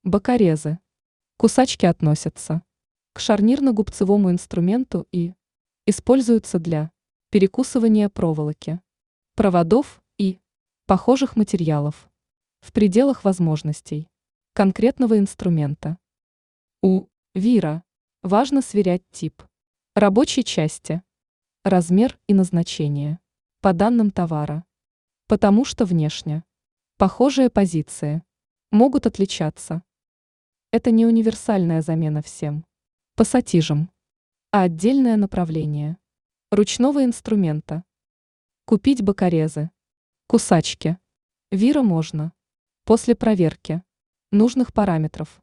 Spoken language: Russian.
Бокорезы. Кусачки относятся к шарнирно-губцевому инструменту и используются для перекусывания проволоки, проводов и похожих материалов в пределах возможностей конкретного инструмента. У вира важно сверять тип рабочей части, размер и назначение по данным товара, потому что внешне похожие позиции могут отличаться. Это не универсальная замена всем пассатижам, а отдельное направление ручного инструмента. Купить бокорезы, кусачки, вира можно после проверки нужных параметров.